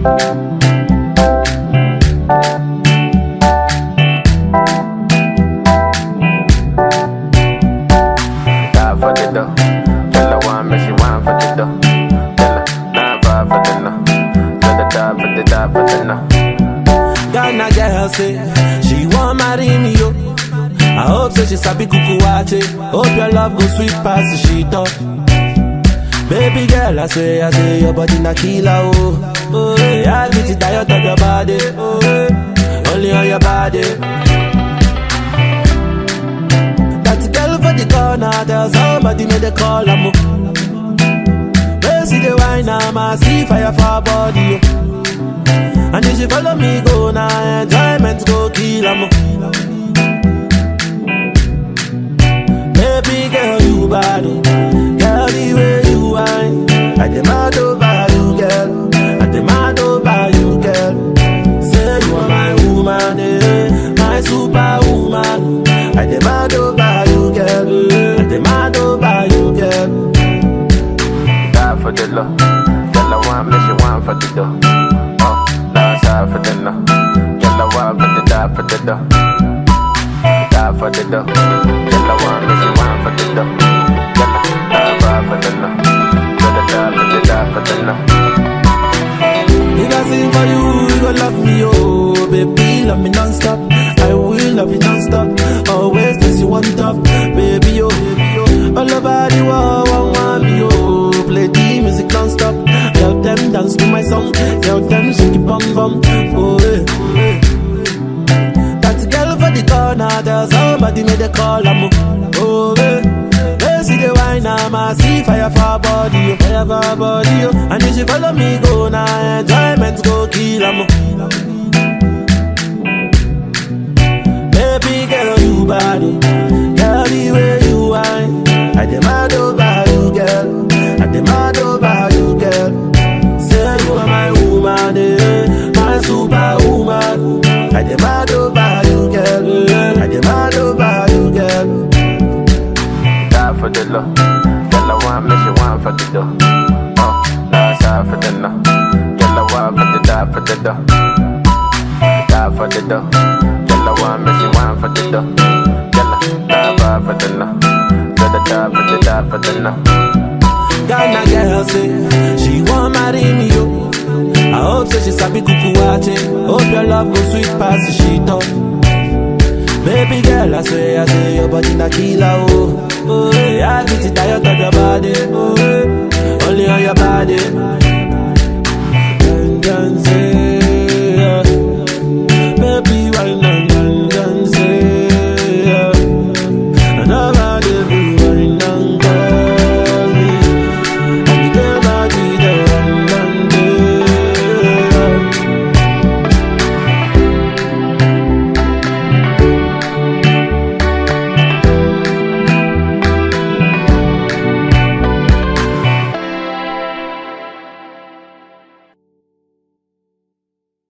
For the dough, tell her one, but she want for the dough. Tell her 9 5 for the no. Tell the die for the no. Ghana girl say she want marry me yo. I hope so she sabi kuku wache. Hope your love go sweet past the sheet up. Baby girl, I say your body na killer oh. Oh, yeah, I get it tired of your body. Oh, yeah. Only on your body. For the corner, there's somebody made a call. I'm see the wine, I see fire for her body. And if she follow me, go now, enjoyment go kill. Baby girl, you bad, girl, the way you wine, I demand over you, girl. I demand over you, girl. Say you are my woman, my superwoman. I demand over you, girl. I demand over you, girl. Die for the love. Tell her one, but she want for the dough. Oh, last side for the no. Tell her one, but the die for the dough. Die for the dough. Tell her one, but she want for the dough. Tell her die for the no. Tell her die for the no. If I sing for you, you gon' love me, oh. Baby, love me non-stop. I will love you non-stop. Always place you on top. Baby, oh, baby, oh. All over the world, want me, oh. Play the music non-stop. Tell them dance to my song. Tell them shake it bum bum. Oh, eh, oh, eh. That girl for the corner, there's somebody made a call. Oh, eh. See the wine, I see fire for her body, fire for her body. And if she follow me, go now, enjoyment go kill. Baby girl, you body, girl, the way you wine, I demand over you, girl. I demand over you, girl. Say you are my woman, my superwoman. I demand over you, girl. I demand over you, girl. For the love, tell her one, but she want for the dough. Oh, last side for the no. Tell her one, but the die for the dough. Die for the dough. Tell her one, but she want for the dough. Tell her die for the no. Tell her die for the no. Ghana girl say she want marry me yo. I hope so she sabi kuku wache. Hope your love go sweet past the sheet up. Baby girl, I say your body na killer oh. Oh, yeah, I get it tired of your body. Oh,